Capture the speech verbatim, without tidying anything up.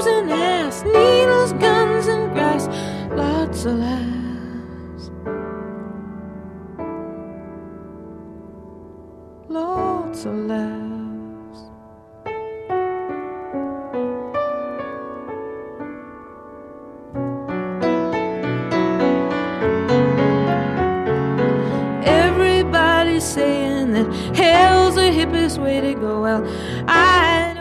boys and ass, needles, guns, and grass. Lots of laughs, lots of laughs. Everybody's saying that hell's the hippest way to go. Well, I